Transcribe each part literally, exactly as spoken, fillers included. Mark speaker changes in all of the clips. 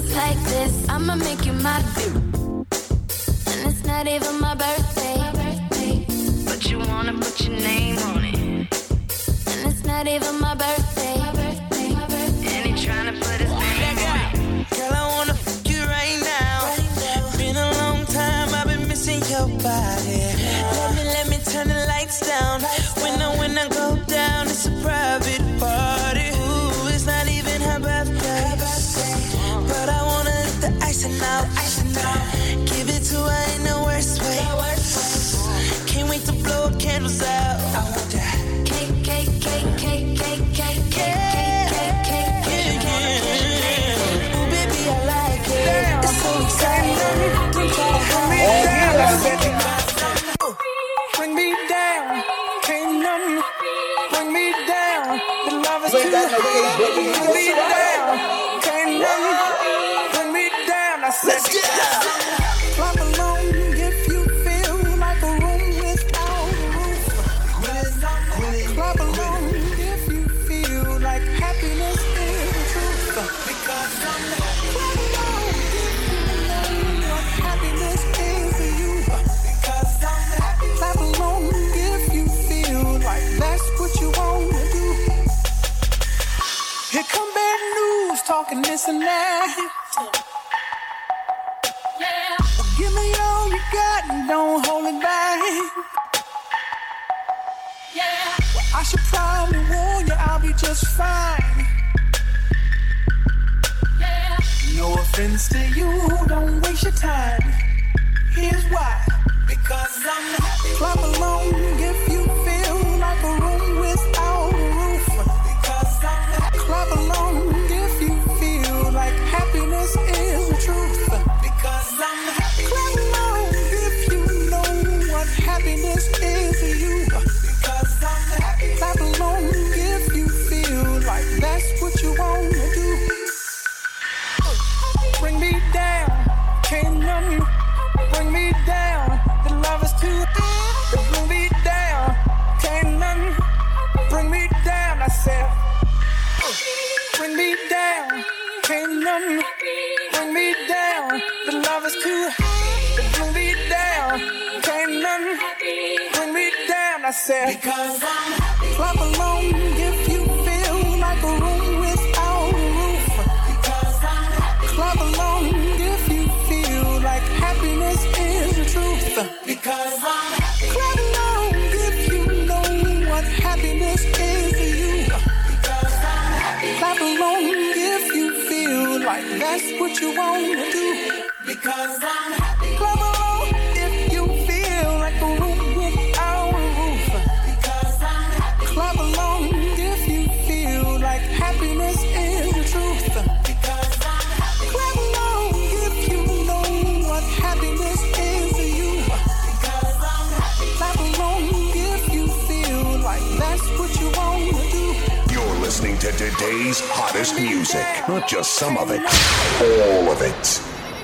Speaker 1: goes like this. I'ma make you my boo. And it's not even my birthday. my birthday. But you wanna put your name on it. And it's not even my birthday. my birthday. my birthday. And he tryna put his name on it.
Speaker 2: Girl, I wanna fuck you right now. Been a long time, I've been missing your body. Let me, let me turn the lights down. When I, when I go down, it's a private party. Ooh, it's not even her birthday. But I wanna let the icing out. Give it to her in the worst way. Can't wait to blow candles out. I want that.
Speaker 1: Cake, cake, cake, cake, cake, cake, cake, cake, cake, cake, cake.
Speaker 2: Ooh, baby, I like it. It's so exciting.
Speaker 3: Bring me down, can't nothing bring me down. The love is too high. Bring me down, can't nothing bring me down. I said, let's get down. Clap along if you feel like a room without a roof. Clap along if you feel like happiness is the truth. Because I'm clap along if you know what happiness is to you. Because I'm happy. Clap along if you feel like that's what you want to do. Here come bad news, talking this and that. Yeah. Well, give me all you got and don't hold it back. Yeah. Well, I should probably warn you, I'll be just fine. Yeah. No offense to you, don't waste your time. Here's why. Because I'm happy. Clap along if you feel like a room without a roof. Because I'm happy. Clap along if you feel like happiness is the truth. Because I'm happy. Clap along if you know what happiness is to you. Because I'm happy. Clap along if you feel like that's what you want to do. Bring me down, can't nothing bring me down. The love is too high to bring me down. Can't nothing bring me down. I said, bring me down. Can't nothing bring me down. The love is too high to bring me down. Can't nothing bring me down. I said, because I'm happy. Clap along if you feel like a room without a roof. Because I'm happy. Clap along if you feel like happiness is the truth. Because I'm happy. Clap along if you know what happiness is to you. Because I'm happy. Clap along if you feel like that's what you want to do. Because I'm happy. Clap along if you feel like a room without a roof. Because I'm happy. Clap along if you feel like happiness is the truth. Because I'm happy. Clap along if you know what happiness is to you. Because I'm happy. Clap along if you feel like that's what you want to do.
Speaker 4: You're listening to today's hottest music. Not just some of it, all of it.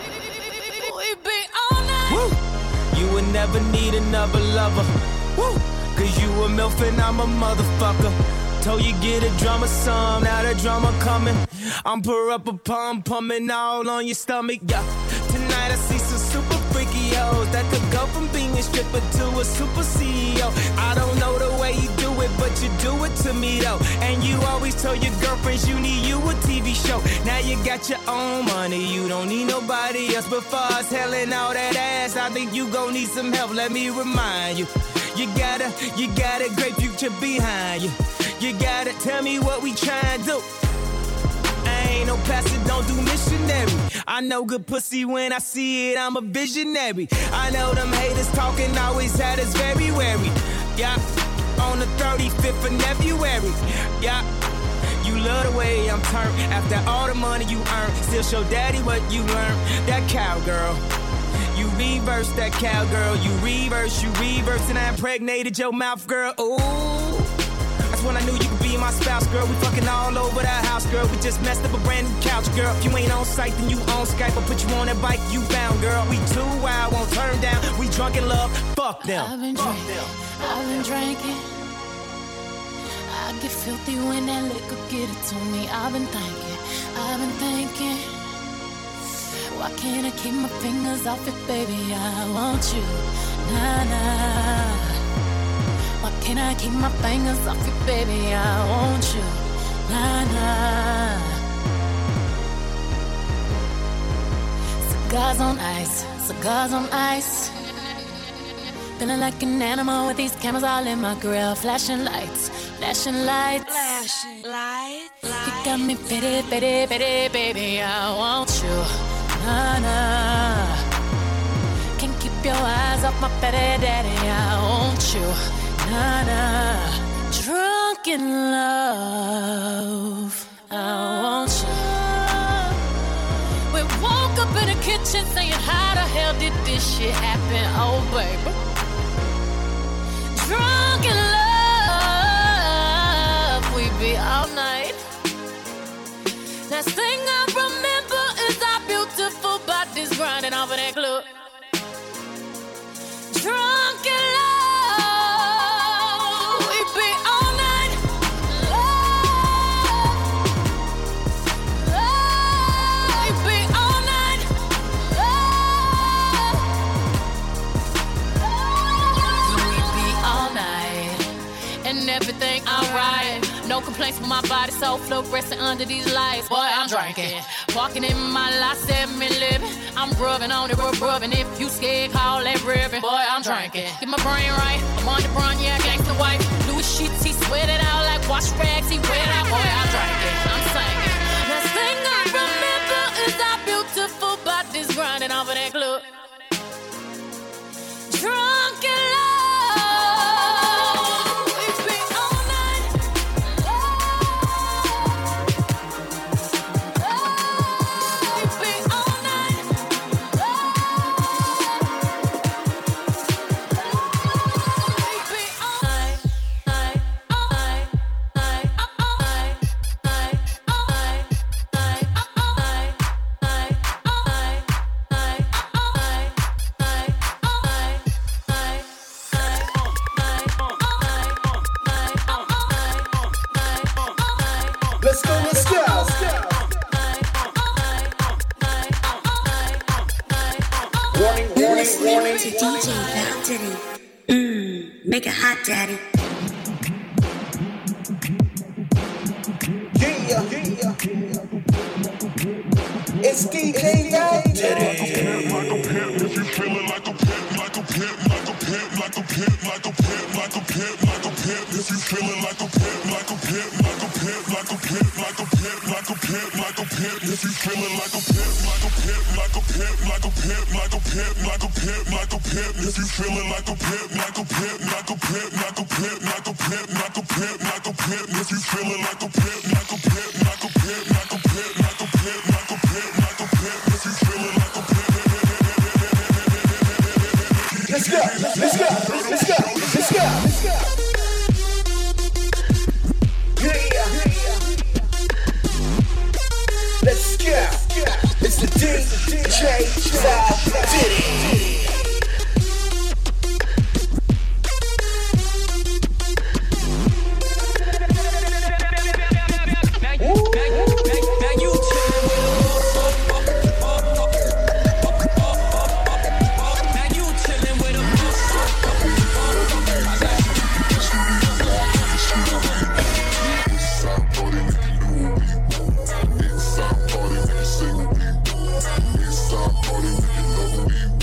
Speaker 2: Woo. You would never need another lover. Woo. Cause you a MILF and I'm a motherfucker. Told you get a drama song, now the drama coming. I'm pour up a pum pumping all on your stomach, yeah. Tonight I see some super freaky hoes that could go from being a stripper to a super C E O. I don't know the way you do it, but you do it to me though. And you always tell your girlfriends you need you a T V show. Now you got your own money, you don't need nobody else. But far as helling all that ass, I think you gon' need some help. Let me remind you, you got a, you got a great future behind you. You gotta tell me what we tryin' to do. I ain't no pastor, don't do missionary. I know good pussy when I see it, I'm a visionary. I know them haters talking always had us very wary. Yeah, on the thirty-fifth of February. Yeah, you love the way I'm turned. After all the money you earn, still show daddy what you learned. That cowgirl. You reverse that cowgirl. You reverse, you reverse, and I impregnated your mouth, girl. Ooh. When I knew you could be my spouse, girl. We fucking all over that house, girl. We just messed up a brand new couch, girl. If you ain't on site, then you on Skype. I'll put you on that bike you found, girl. We too wild, won't turn down. We drunk in love, fuck them.
Speaker 1: I've been
Speaker 2: fuck
Speaker 1: drinking,
Speaker 2: them.
Speaker 1: I've been drinking. I get filthy when that liquor get it to me. I've been thinking, I've been thinking. Why can't I keep my fingers off it, baby? I want you, nah, nah. Why can't I keep my fingers off it, baby? I want you, nah, nah. Cigars on ice, cigars on ice. Feeling like an animal with these cameras all in my grill. Flashing lights, flashing lights.
Speaker 5: Flashing lights.
Speaker 1: You got me pity, pity, pity, baby. I want you, nah, nah. Can't keep your eyes off my petty daddy. I want you, nah, nah. Drunk in love, I want you. We woke up in the kitchen saying, how the hell did this shit happen? Oh, baby. Drunk in love, we be all night. Last thing I remember is our beautiful bodies grinding off of that club. Drunk in love, we be all night. Love, love, we be all night. Love, we be all night. And everything alright. No complaints with my body, so fluorescent under these lights. Boy, I'm drinking. Walking in my life, seven living. I'm rubbing on it, rub rubbing. If you scared, call that ribbon. Boy, I'm drinking. Get my brain right. I'm on the run, yeah, gangsta wife. Louis sheets, he sweat it out like wash rags. He wet out. Boy, I'm drinking. I'm singing. Last thing I remember is our beautiful bodies grinding off of that club. Drunk in love.
Speaker 3: Let's go, let's go. Warning, warning, warning.
Speaker 5: To D J Val Diddy. Mmm, make it hot, daddy.
Speaker 3: Yeah, yeah. It's D J Val Diddy.
Speaker 6: Like a pimp, if you feeling like a pimp, like a pimp, like a pimp, like a pimp, like a pimp, like a pimp, like a pimp. If you feeling like a pimp, like a pimp, like a pimp, like a pimp, like a pimp, like a pimp, like a pimp. If you feeling like a pimp, like a pimp, like a pimp, like a pimp, like a pimp, like a pimp, like a pimp. If you feeling like a pimp, like a pimp, like a pimp, like a pimp, like a pimp, like a pimp, like a pimp. If you feeling like a pimp, like a pimp, like a pimp, like a pimp, like a pimp, like a pimp, like a pimp. If you feeling like a pimp.
Speaker 3: Let's go, let's go, let's go, let's go, let's go. Yeah, let's go. It's the D J Val Diddy.
Speaker 6: It's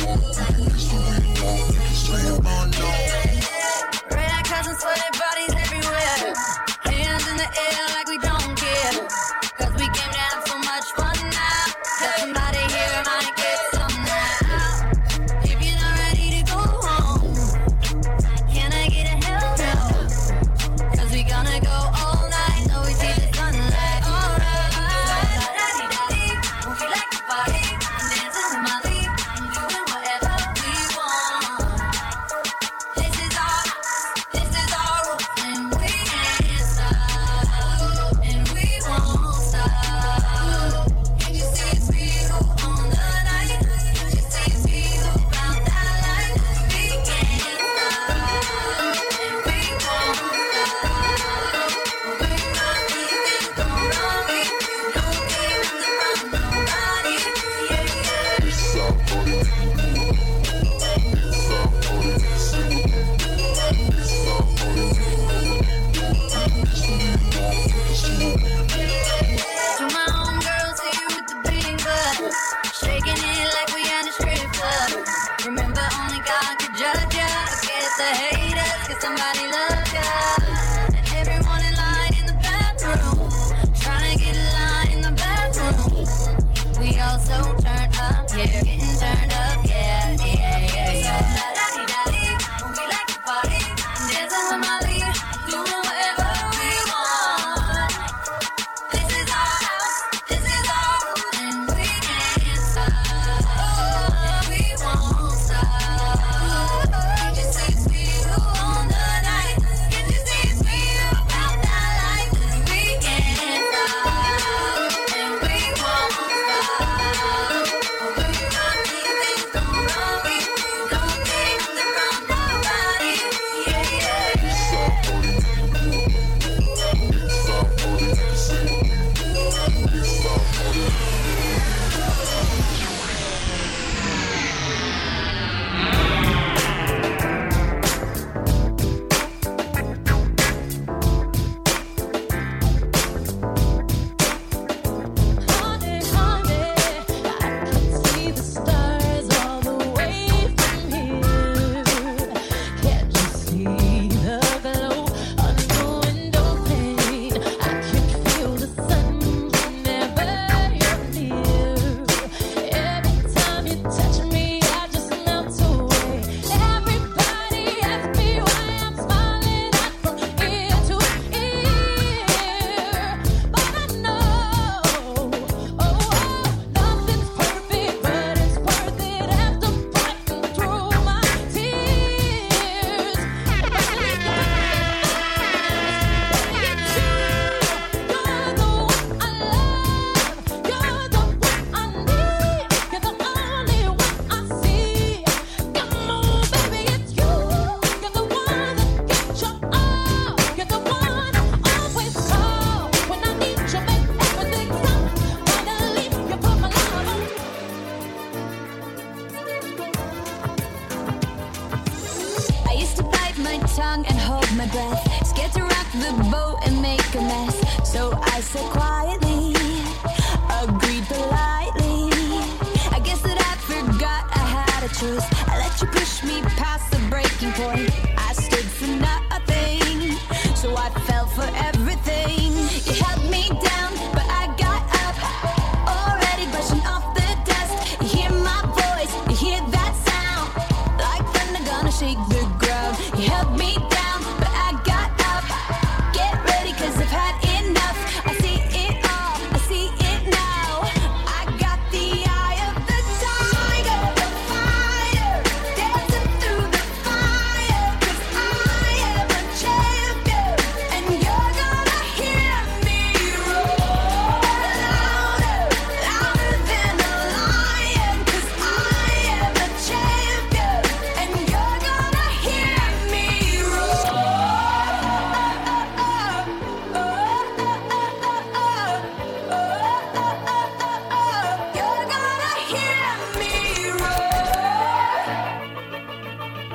Speaker 1: and make a mess. So I said quietly, agreed politely. I guess that I forgot I had a choice. I let you push me past the breaking point. I stood for nothing, so I fell for everything. You held me down, but I got up, already brushing off the dust. You hear my voice, you hear that sound, like thunder gonna shake the ground. You held me down, but I got up. Get ready, cause I've had enough. I see it all, I see it now. I got the eye of the tiger, the fighter, dancing through the fire. Cause I am a champion, and you're gonna hear me roar louder, louder than a lion. Cause I am a champion, and you're gonna hear me roar. You're gonna hear me roar.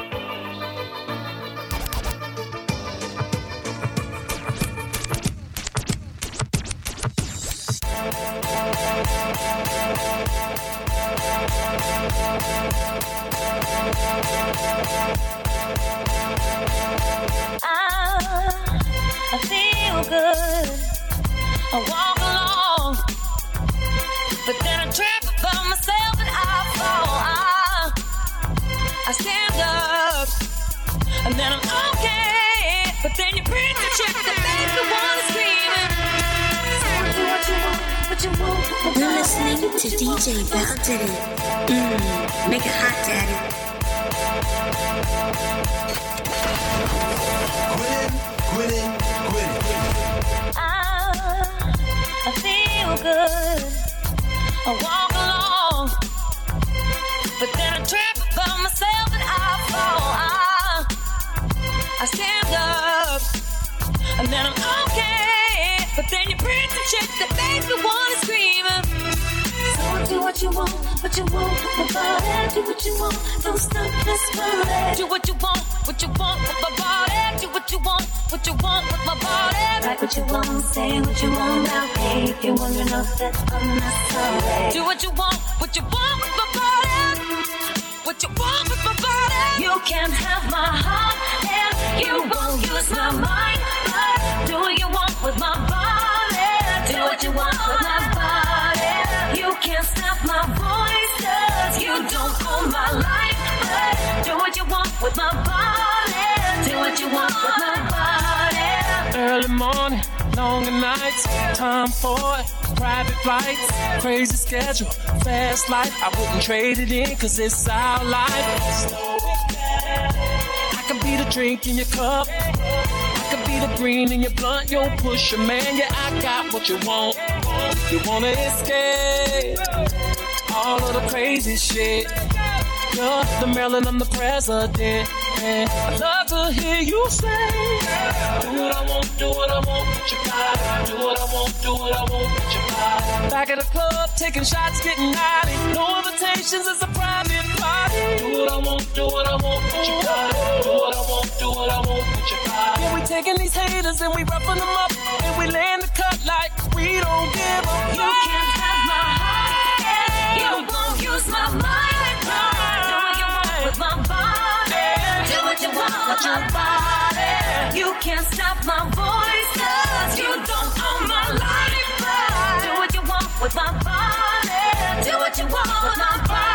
Speaker 1: I feel good. I walk along, but then I trip by myself and I fall. I, I stand up, and then I'm okay. But then you bring the chick that makes me wanna scream. Do what you want, what you want.
Speaker 5: You're listening to D J Val Diddy. Mmm, make it hot, daddy.
Speaker 7: Quitting, quitting, quitting.
Speaker 1: I, I feel good. I walk along, but then I trip by myself and I fall. I, I stand up, and then I'm okay. But then you bring the chick that makes me wanna scream. So do what you want, what you want with my body. Do what you want, don't stop this party. Do what you want, what you want with my body. Do what you want, what you want with my body. Write what you want, say what you want now. Hey, if you're wondering if that I'm not sorry. Do what you want, what you want with my body. What you want with my body. You can't have my heart, and you won't use my mind. But do what you want with my body. Do what you want with my body. You can't stop my voice, cause you don't own my life. But do what you want with my body. Do what you want with my body.
Speaker 2: Early morning, longer nights, time for it. Private flights, crazy schedule, fast life. I wouldn't trade it in, cause it's our life. Slow it down. I can be the drink in your cup, I can be the green in your blunt. Yo, push your man, yeah, I got what you want. You wanna escape all of the crazy shit. You're the Maryland, I'm the president. And I love to hear you say, do what I want, do what I want with your body. Do what I want, do what I want with your body. Back at the club, taking shots, getting naughty. No invitations, it's a private party. Do what I want, do what I want with your body. Do what I want, do what I want with your body. Yeah, we taking these haters and we roughing them up, and we laying the cut like we don't give a fuck.
Speaker 1: You can't have my heart, and you won't use my mind. Do what you want with my body. Do what you want with my body. You can't stop my voice, cause you don't own my life. But do what you want with my body. Do what you want with my body.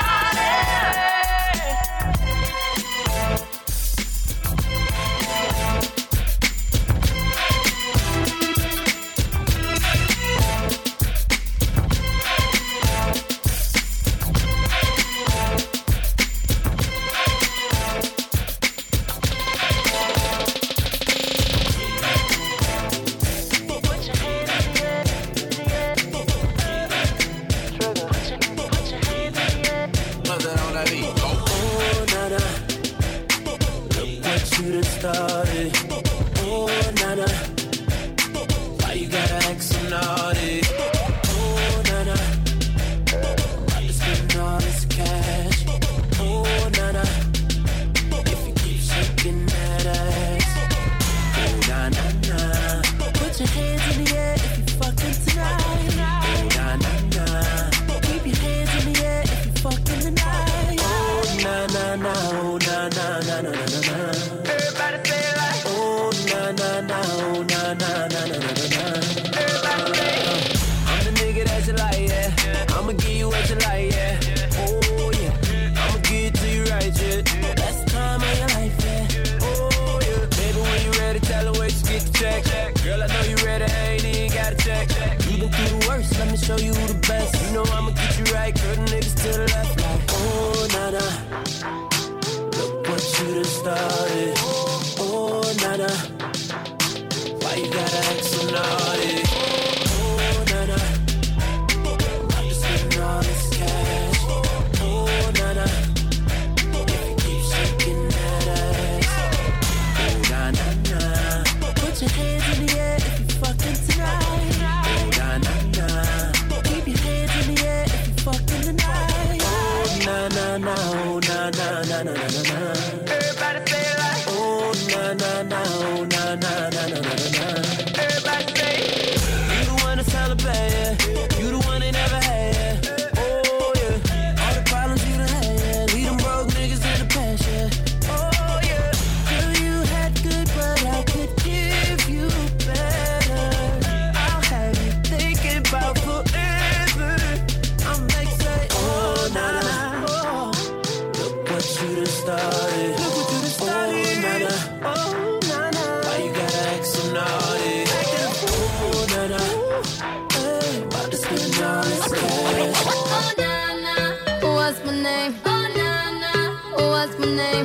Speaker 8: Put your hands in the air if you fucking tonight. Oh, nah, nah, nah. Keep your hands in the air if you fucking tonight. Oh, nah, nah, nah. Oh, nah, nah, nah, nah, nah, nah. Everybody say it like. Oh, nah, nah, nah. Oh, nah, nah, nah, nah, nah, nah. Everybody say it. I'm the nigga that you like, yeah. I'ma give you what you like, yeah. Oh, yeah. I'ma give it to you right, yeah. Best time of your life, yeah. Oh, yeah. Baby, when you ready, tell her where you get the check. Girl, I know you ready, I ain't even got a check. You been through the worst, let me show you who the best. You know I'ma get you right, girl, the niggas to the left. Like, oh, nah, nah. Look what you done started. Oh, nah, nah. Why you gotta act so naughty? Oh, nah, nah. I'm just spending all this cash. Oh, nah, nah. If you keep shaking that ass. Oh, nah, nah, nah. Put your hands in the air if you fucking tonight. Oh, nah, nah, nah. Keep your hands in the air if you fucking tonight. Oh, nah, nah, nah. Oh, nah, nah, nah, nah, nah, nah. Everybody say it like. Oh, nah, nah, nah. Oh, nah, nah, nah, nah, nah, nah. Everybody say it. You the one to celebrate, yeah. You the one they never had, yeah. Oh, yeah. All the problems you done had, yeah. Leave them broke niggas in the past, yeah. Oh, yeah. Girl, you had good, but I could give you better. I'll have you thinking about forever. I'm like, say, oh, nah, nah. Oh, look what you done started. Look what you done started. Oh, nah, nah. Oh, nah, nah. Why you gotta act so naughty? Oh, nah, nah. Hey, about to spend all this cash.
Speaker 1: Oh, nah, nah. What's my name? Oh, nah, nah. What's my name?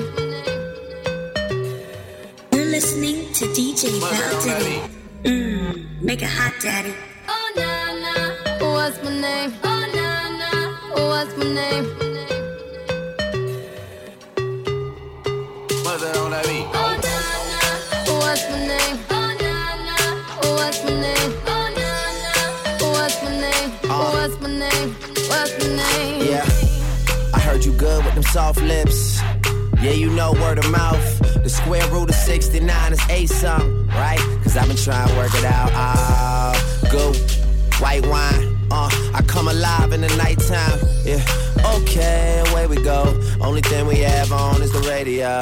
Speaker 5: You're listening to D J Valtteri. Mmm, make it hot, daddy.
Speaker 1: Oh, nah, nah. What's my name? Oh, nah, nah. What's my name?
Speaker 7: What's that on that beat?
Speaker 1: Oh, nah, nah. What's my name? Oh, nah, nah. What's my name? Oh, nah, nah. What's my name? What's my name? What's my name?
Speaker 2: Yeah, I heard you good with them soft lips. Yeah, you know word of mouth. The square root of sixty-nine is eight something, right? Cause I've been trying to work it out. Ah, uh, good white wine. Uh, I come alive in the nighttime. Yeah, okay, away we go. Only thing we have on is the radio.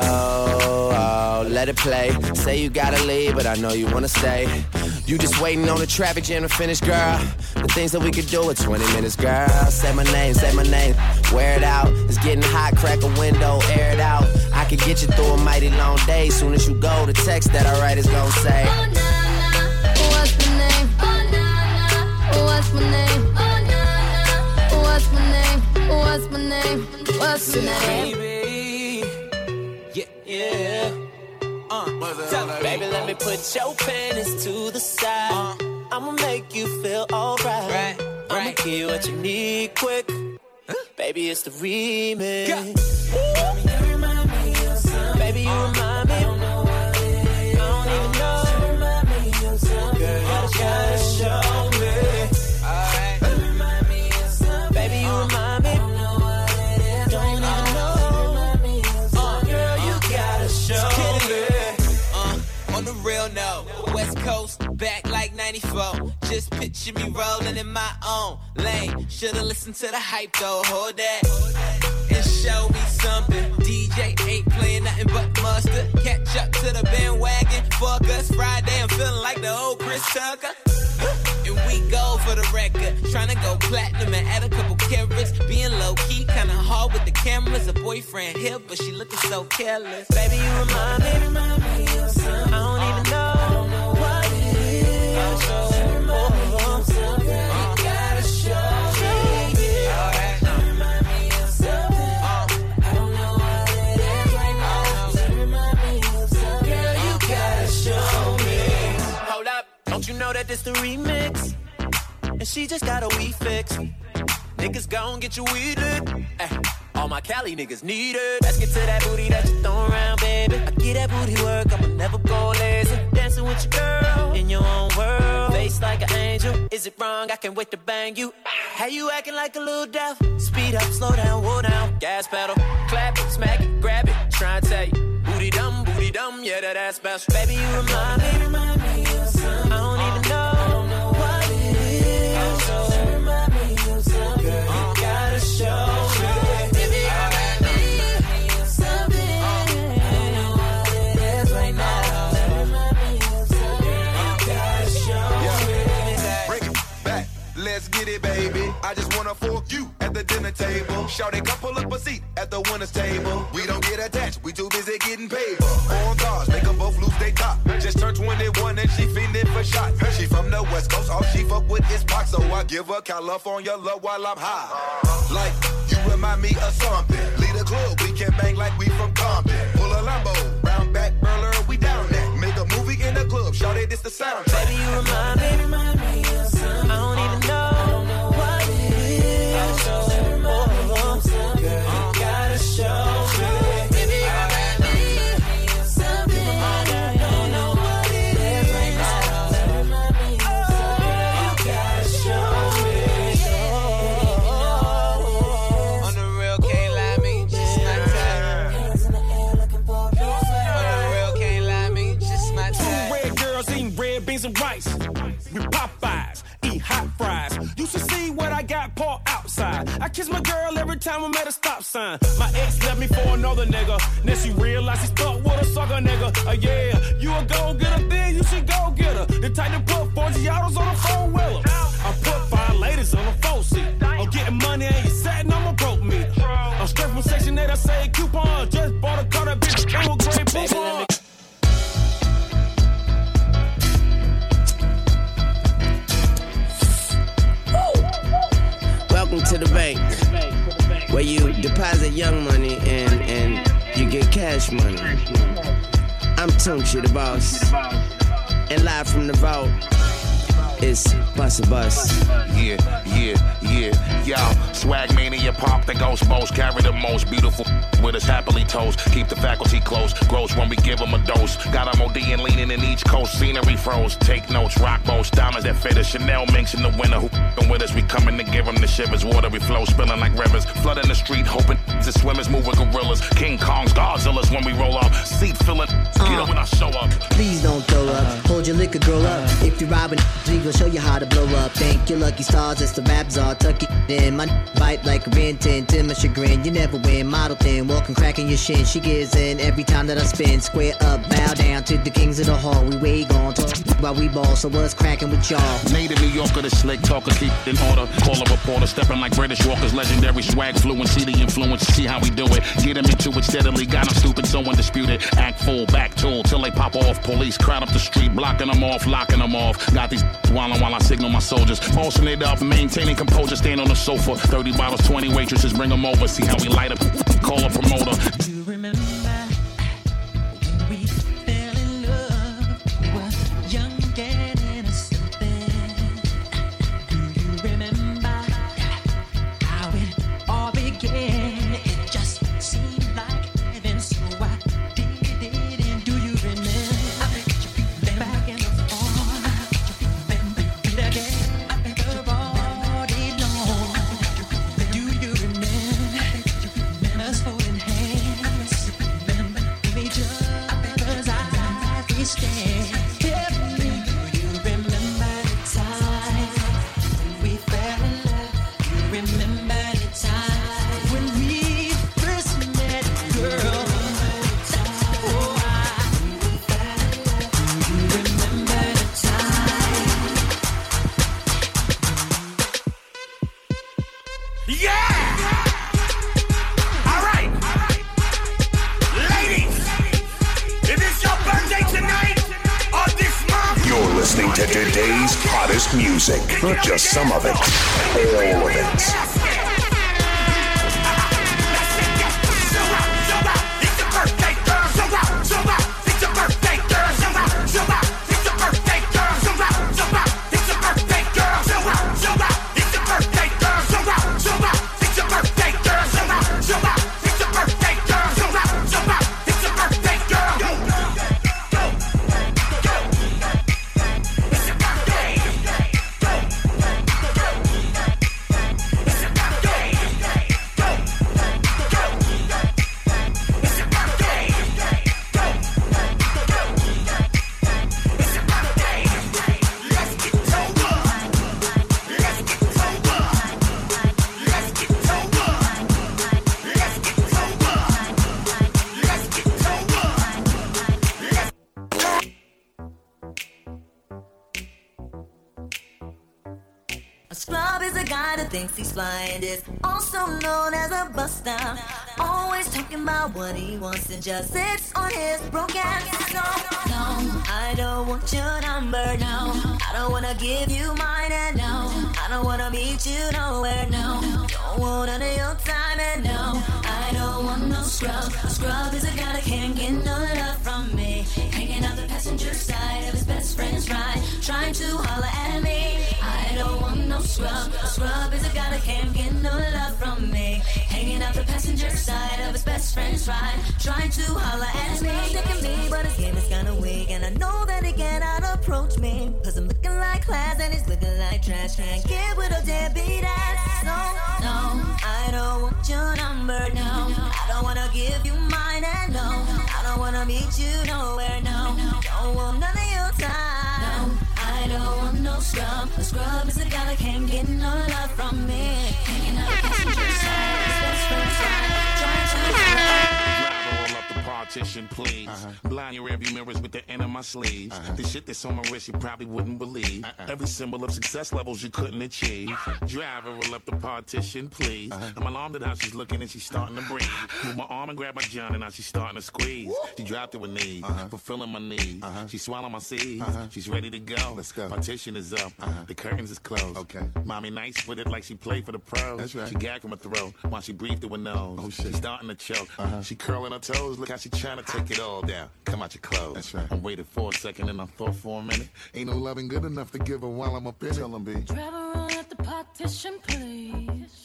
Speaker 2: Oh, let it play. Say you gotta leave, but I know you wanna stay. You just waiting on the traffic jam to finish, girl. The things that we could do in twenty minutes, girl. Say my name, say my name. Wear it out. It's getting hot, crack a window, air it out. I could get you through a mighty long day. Soon as you go, the text that I write is gonna say,
Speaker 1: oh, nah, nah. What's my name? Oh, nah, nah. What's my name? Oh, nah, nah. What's my name? What's my name? What's my name?
Speaker 2: baby. Yeah, yeah. Uh, tell me, baby, let me put your panties to the side. Uh, I'ma make you feel alright. Right, right. I'ma give you what you need quick. Huh? Baby, it's the remix. Baby, you remind me of something. Baby, you remind me. I don't know what it is. I don't even know. You remind me of something. Girl, you gotta show me. Alright. You remind me of something. Baby, you remind me. I don't know what it is. Don't even know. You remind me of something. Girl, you gotta show me.
Speaker 9: On the real note, West Coast, back like ninety-four. Just picture me rolling in my own lane. Should've listened to the hype though, hold that. And show me something. D J ain't playing nothing but mustard. Catch up to the bandwagon. Fuck us Friday, I'm feeling like the old Chris Tucker. And we go for the record. Tryna go platinum and add a couple carats. Being low key, kinda hard with the cameras. A boyfriend here, but she looking so careless. Baby, you remind me, remind me of something. I don't even know, I don't know what it is. I'm so, remind me of something. You gotta show me. Alright. Remind me of something. I don't know what it is right now. So remind me of something. Girl, you gotta show me. Hold up, don't you know that this the remix? And she just got a wee fix. Niggas gon' get you weed lit. Ay, all my Cali niggas need it. Let's get to that booty that you throw around, baby. I get that booty work, I'ma never go lazy. Dancing with your girl in your own world. Face like an angel. Is it wrong? I can't wait to bang you. How you acting like a little devil? Speed up, slow down, whoa down. Gas pedal, clap it, smack it, grab it. Try and tell you, booty dumb, booty dumb. Yeah, that ass special. Baby, you remind me, remind me of something. I don't even know.
Speaker 10: let's get it, baby. I just wanna fork you at the dinner table. Shawty, come pull up a seat at the winner's table. We don't get attached, we too busy getting paid. Foreign cars, make them both lose they top. Just turned twenty-one and she feeling for shots. She from the West Coast, all she fuck with is Pac, so I give her California love while I'm high. Like, you remind me of something. Lead a club, we can bang like we from Compton. Pull a Lambo, round back, burler, we down there. Make a movie in the club, shawty, this the soundtrack.
Speaker 8: Baby, you remind me, remind me of something. I don't even know what it is. Gotta show me, oh, girl, you gotta show me. Baby, you remind me of something. I don't know what it is right now. Remind me of something. You gotta show me.
Speaker 9: On the real, can't lie, me just my type.
Speaker 8: Hands in the air looking for a piece.
Speaker 9: On the real, can't lie, me just my type.
Speaker 2: Red girls eating red beans and rice. With Popeyes, eat hot fries. You should see what I got Paul outside. I kiss my girl every time I'm at a stop sign. My ex left me for another nigga. Then she realized she stuck with a sucker nigga. Uh, yeah, you a go get her, then you should go get her. The type to put four Giottos on a four-wheeler. I put five ladies on a four-seat. I'm getting money and you satin, I'm a broke meter. I'm straight from Section eight, I say coupon. Just bought a car, that bitch came with great coupon.
Speaker 11: Welcome to the bank, where you deposit young money and, and you get cash money. I'm Tunchi, the boss, and live from the vault, it's Bus a Bus.
Speaker 12: Yeah, yeah, yeah, y'all. Swag mania, pop the ghost boast. Carry the most beautiful with us happily toast. Keep the faculty close, gross when we give them a dose. Got them O D and leaning in each coast. Scenery froze, take notes, rock boats. Diamonds that fit us, Chanel minks in the winter. Who f***ing with us, we coming to give them the shivers. Watery flow, spilling like rivers. Flooding the street, hoping the swimmers move with gorillas. King Kongs, Godzillas when we roll up. Seat filling, get up when I show up.
Speaker 13: Please don't throw up, hold your liquor, grow up. If you're robbing, we gon' show you how to blow up. Thank your lucky stars, it's the rap czar. Tuck it in, my bite like a Rin Tin. To my chagrin, you never win. Model thin, walking, cracking your shin. She gives in every time that I spin. Square up, bow down to the kings of the hall. We way gone, talk while we ball. So what's cracking with y'all?
Speaker 12: Native New Yorker, the slick talker, keep in order. Call a reporter, stepping like British walkers. Legendary swag, fluency, the influence. See how we do it. Get him into it steadily. Got him stupid, so undisputed. Act full, back tool till they pop off. Police crowd up the street, blocking them off, locking them off. Got these wildin' while I signal my soldiers. Bossing it up, maintaining composure. Stand on the sofa. thirty bottles, twenty waitresses, bring them over. See how we light up. Call a promoter.
Speaker 8: Do you remember when we fell in love? We were young and innocent then. Do you remember how it all began? It just seemed like heaven, so I did it. And do you remember? Could you feel back and forth? Could you remember it again? After all day long. Do you remember us holding hands? Remember each other's eyes we stand. Tell me, do you remember the time when we fell in love? Do you remember the time when we first met, girl? Oh, I, do you remember the time?
Speaker 2: Yeah! All right. Ladies, if it's your birthday tonight or this month,
Speaker 4: You're listening to today's hottest music. Not just some of it, all of it.
Speaker 2: It's
Speaker 14: A scrub is a guy that thinks he's flying, is also known as a buster. Always talking about what he wants and just sits on his broke ass. So, no, I don't want your number, no. I don't wanna give you mine, and no, I don't wanna meet you nowhere, no. Don't want none of your time, and no, I don't want no scrub. A scrub is a guy that can't get no love from me. Hanging out the passenger side of his best friend's ride, trying to holler at me. I don't want no scrub. A scrub is a guy that can't get no love from me. Hanging out the passenger side of his best friend's ride, trying to holler at me. Sticking me, but his game is kinda weak, and I know that he cannot approach me, cause I'm looking like class and he's looking like trash. Can't get with a deadbeat ass. No, no, I don't want your number, no. I don't wanna give you mine, and no, I don't wanna meet you nowhere, no. Don't want none of your time. No, I don't want no scrub. A scrub is a guy that can't get no love from me. Hanging out the passenger side, his best friend's ride, trying to
Speaker 12: roll up the partition, please. Uh-huh. Blind your rearview mirrors with the end of my sleeves. Uh-huh. The shit that's on my wrist you probably wouldn't believe. Uh-uh. Every symbol of success levels you couldn't achieve. Driver, roll up the partition, please. Uh-huh. I'm alarmed at how she's looking and she's starting to breathe. Move my arm and grab my john and now she's starting to squeeze. Woo! She dropped to her knees, uh-huh. fulfilling my needs. Uh-huh. She swallowed my seeds. Uh-huh. She's ready to go. Let's go. Partition is up. Uh-huh. The curtains is closed. Okay. Mommy nice with it like she played for the pros. That's right. She gagged from her throat while she breathed through her nose. Oh shit. She's starting to choke. Uh-huh. She curling her toes. Look how she trying to take it all down. Come out your clothes. That's right. I waited for a second and I thought for a minute. Ain't no loving good enough to give her while I'm up in it. Tell them, B.
Speaker 15: Drive around at the partition, please.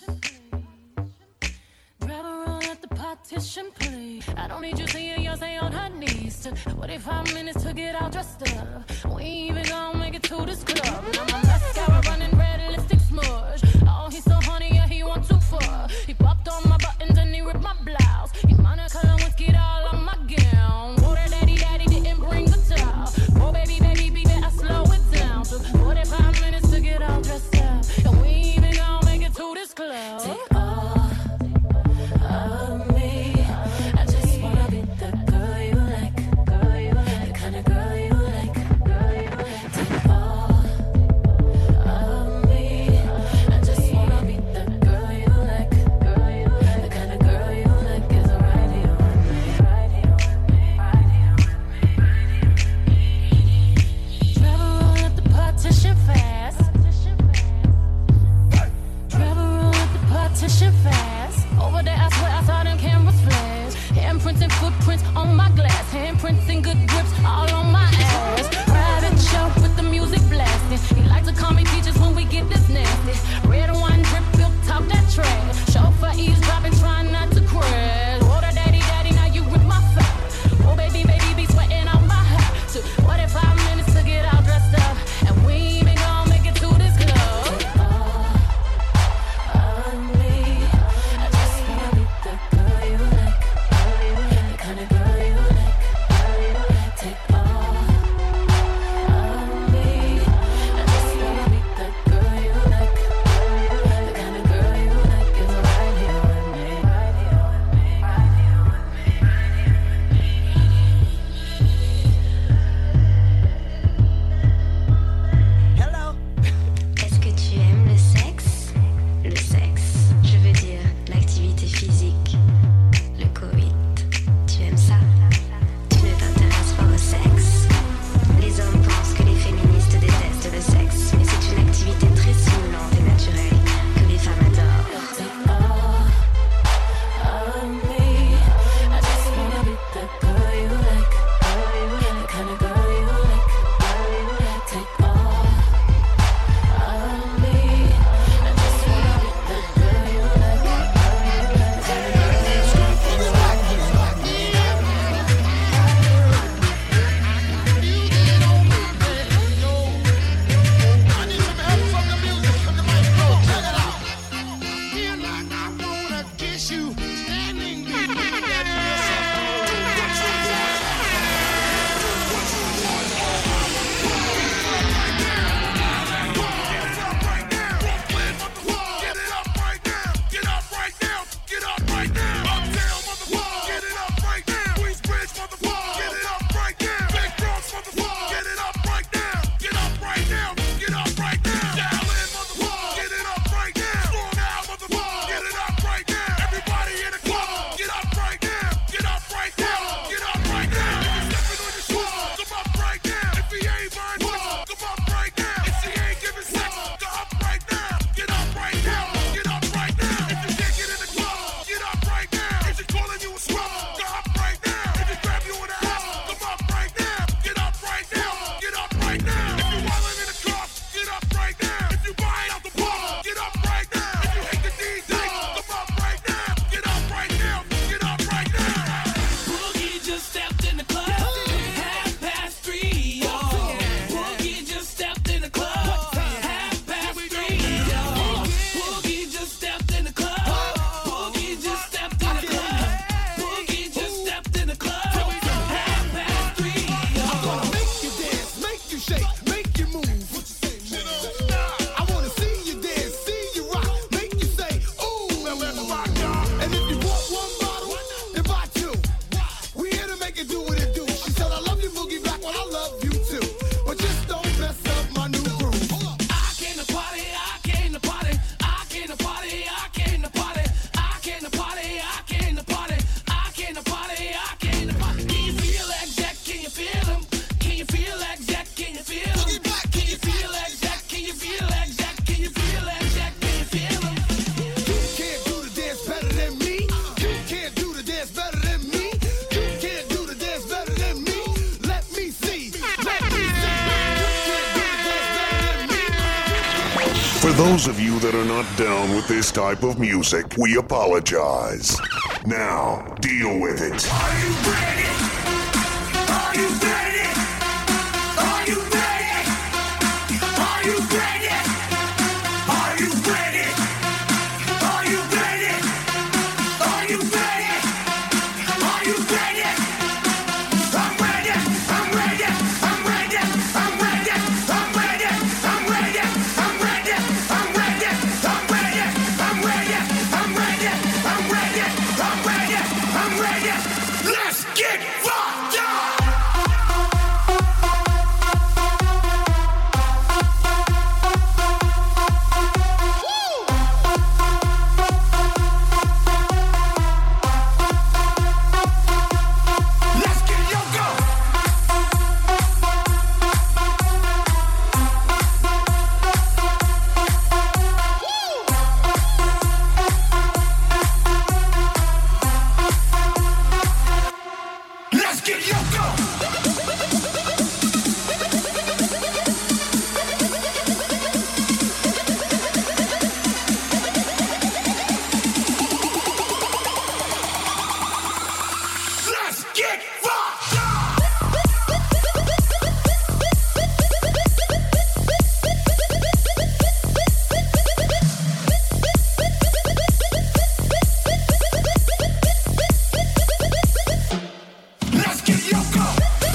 Speaker 15: Drive around at the partition, please. I don't need you seeing your say on her knees. forty-five minutes to get all dressed up. We ain't even gonna make it to this club. Now my mascara running red lipstick smudge. Oh, he's so horny, yeah, he want too far. He popped on my buttons and he ripped my blouse. He minor color whiskey all on my gown. Oh, that daddy daddy didn't bring the towel. Oh, baby, baby, baby, I slow it down. Took forty-five minutes to get all dressed up. And we ain't even gonna make it to this club. Take all of me. I just wanna be the girl you like. Girl you like. The kind of girl you like. Girl you like. Take all
Speaker 4: For those of you that are not down with this type of music, we apologize. Now, deal with it.
Speaker 3: Are you ready? Are you ready? Are you ready? Are you ready? Are you ready? Are you ready? Are you ready? Are you ready? I'm ready. I'm ready. I'm ready. I'm ready. I'm ready. I'm ready. I'm ready. I'm ready. I'm ready. I'm ready. I'm ready. I'm ready. I'm ready. I'm ready. Let's get fucked up. Let's get yo go. Let's get yo go. Let's get fucked up. Let's get yo go.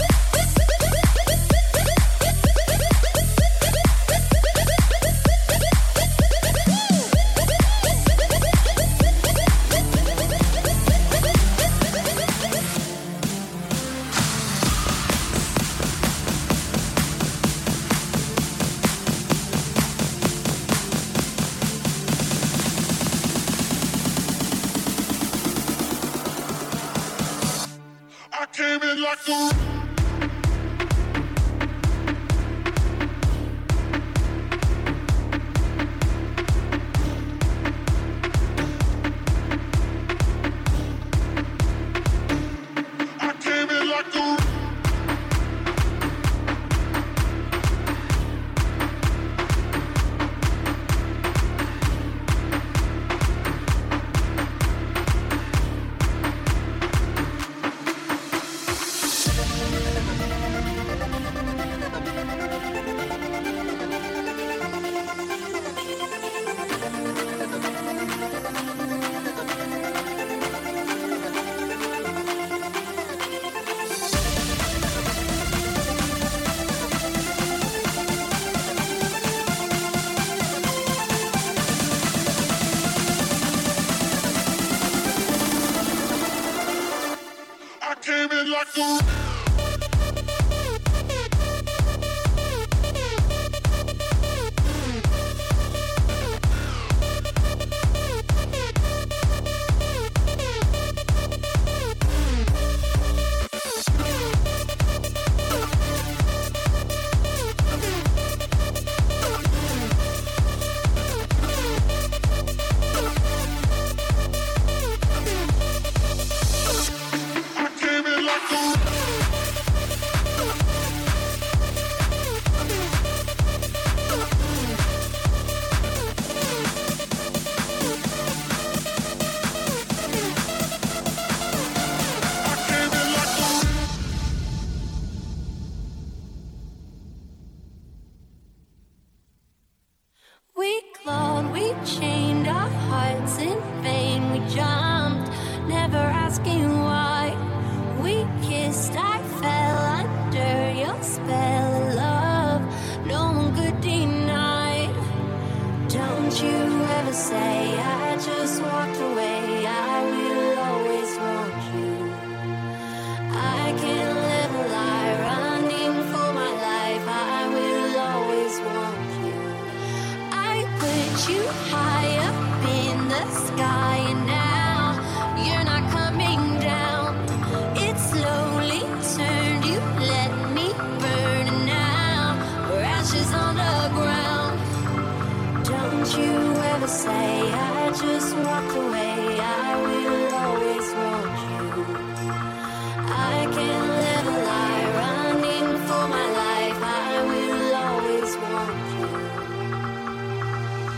Speaker 3: I came in like a I came in like a I came in like a I came in like a I came in like a
Speaker 1: We clawed, we chained our hearts in vain. We jumped, never asking why. We kissed, I fell under your spell of love. No one could deny. Don't you ever say I just walked away. I will always want you. I can't live a lie, running for my life. I will always want you. I put you high up in the sky, and now you're not coming down. It slowly turned, you let me burn, and now we're ashes on the ground. Don't you ever say I just walked away. I will always want you. I can't live a lie, running for my life. I will always want you.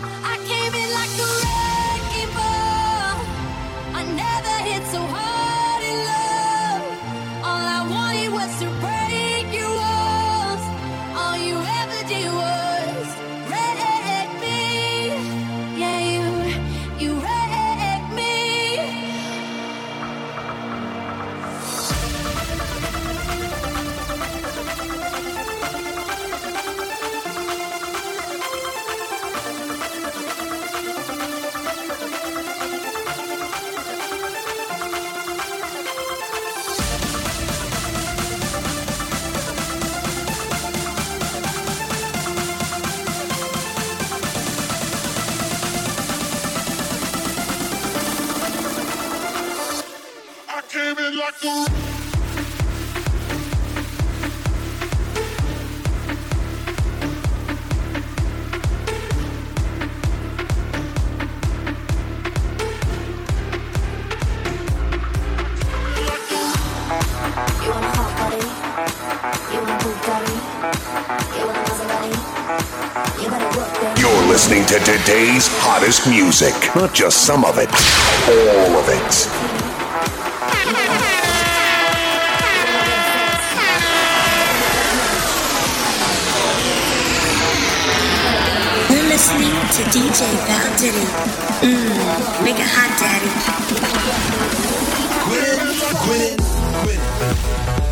Speaker 4: You're listening to today's hottest music. Not just some of it, all of it.
Speaker 5: You're listening to D J Val Diddy. Mmm, make it hot, daddy.
Speaker 7: Quit it, quit it, quit it.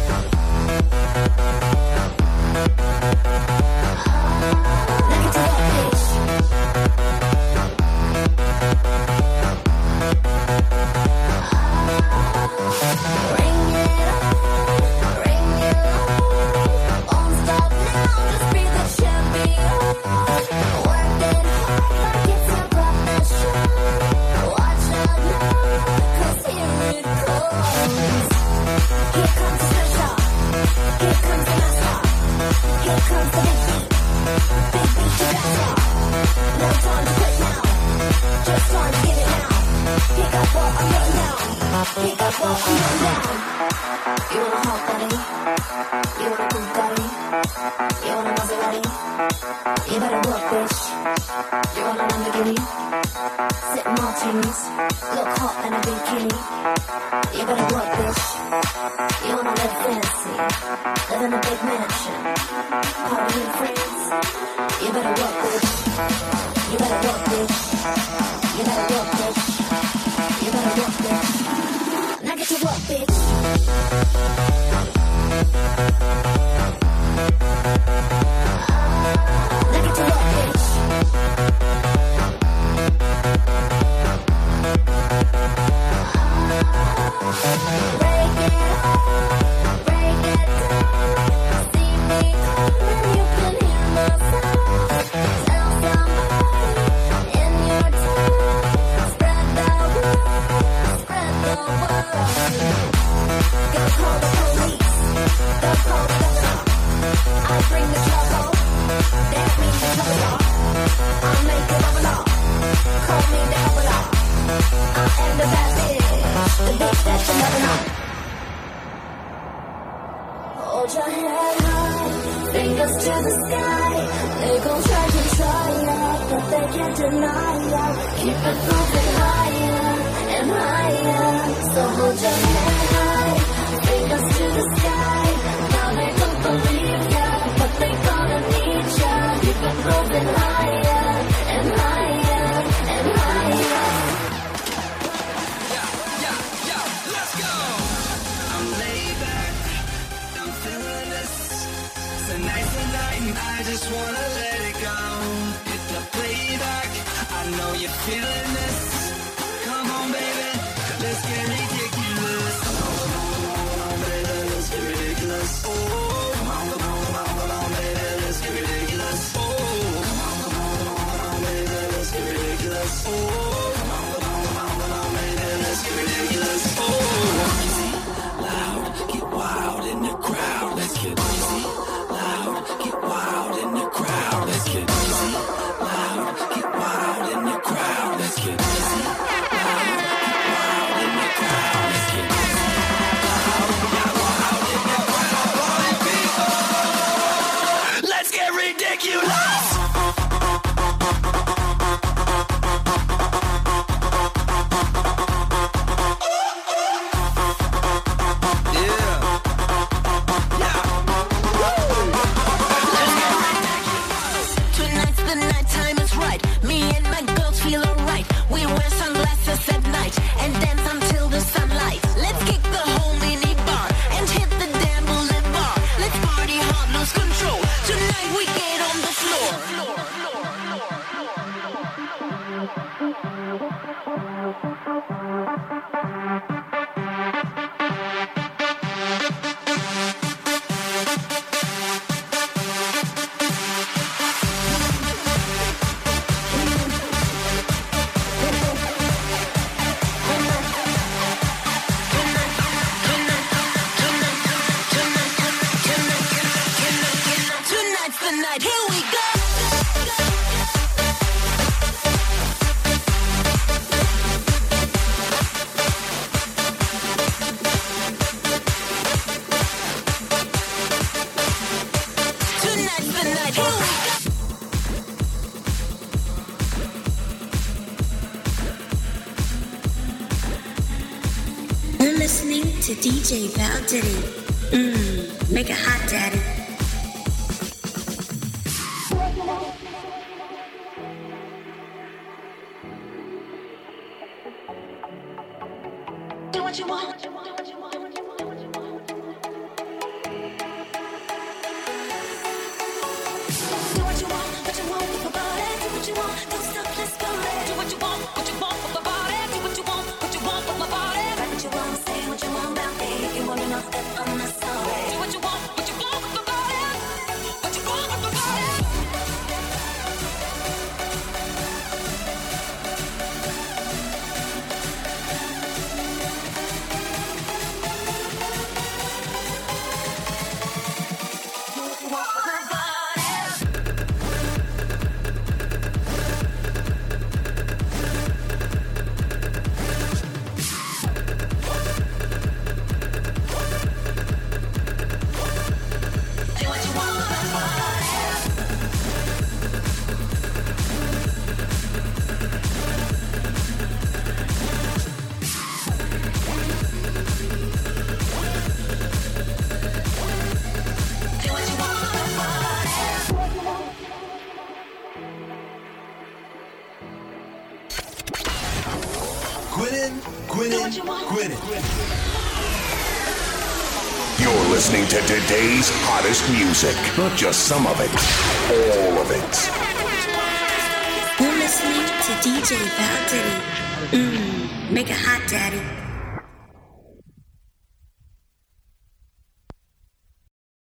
Speaker 8: Ridiculous!
Speaker 5: listening to D J Val Diddy. Mmm, make it hot, daddy.
Speaker 14: Do what you want.
Speaker 4: You're listening to today's hottest music. Not just some of it, all of it.
Speaker 5: You're listening to D J Val Diddy. Mmm, make it hot, daddy.